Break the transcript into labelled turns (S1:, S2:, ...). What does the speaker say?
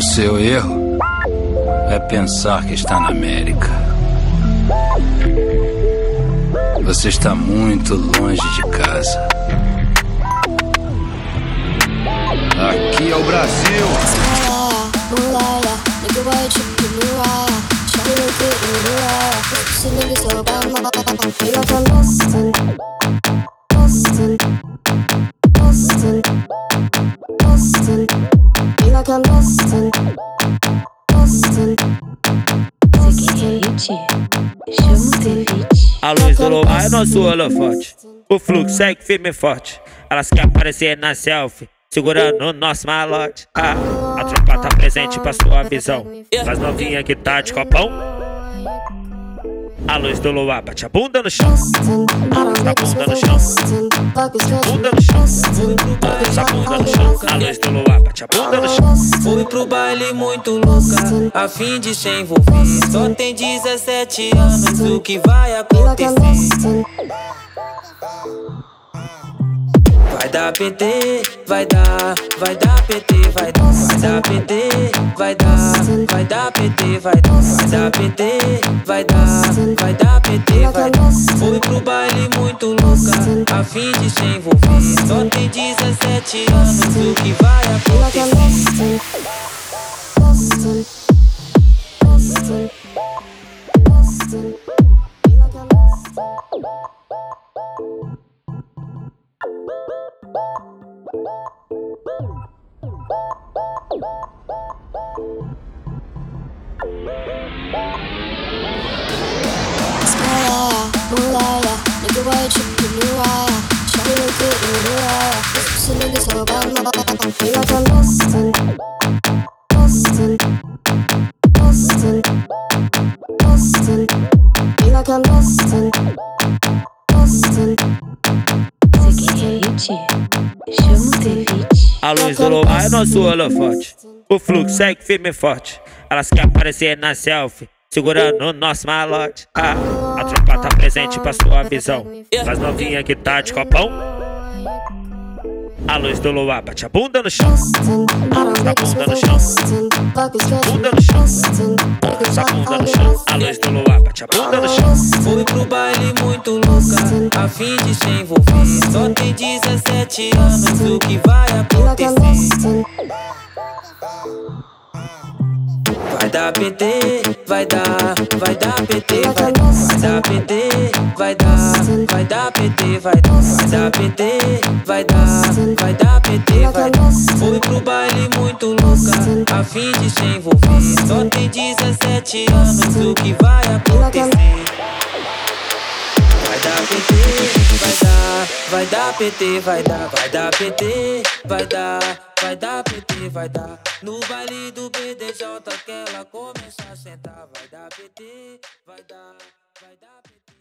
S1: seu erro é pensar que está na América. Você está muito longe de casa. Aqui é o Brasil.
S2: A luz do luar é nosso holofote. O fluxo segue firme e forte. Elas querem aparecer na selfie, segurando o nosso malote. A tropa tá presente pra sua visão. Mas novinha que tá de copão. A luz do luar bate a bunda no chão. A luz da bunda no chão. Bunda no chão. Essa bunda no chão. A luz do luar bate a bunda no chão.
S3: Fui pro baile muito louca, a fim de se envolver. Só tem 17 anos, o que vai acontecer? Vai dar PT, vai dar PT, vai dar PT, vai dar PT, vai dar PT, vai dar PT, vai dar. Fui pro baile muito louca, a fim de se envolver. Só tem 17 anos, o que vai acontecer?
S2: A luz do luar é nosso holofote. O fluxo segue firme e forte. Elas querem aparecer na selfie, segurando o nosso malote. A tropa tá presente pra sua visão. Mas novinha que tá de copão. A luz do luar bate a bunda no chão. A luz da bunda no chão. Bunda no chão. Essa bunda no chão. A luz do luar bate a bunda no chão.
S3: Fui pro baile muito louca, a fim de se envolver. Só tem 17 anos, o que vai acontecer? Vai dar PT, vai dar PT, vai dar PT, vai dar PT, vai dar PT, vai dar PT, vai dar. Fui pro baile muito louca, a fim de se envolver. Só tem 17 anos, o que vai acontecer? Vai dar PT, vai dar PT, vai dar PT, vai dar PT, vai dar. No baile do BDJ que ela começa a sentar. Vai dar PT, vai dar PT.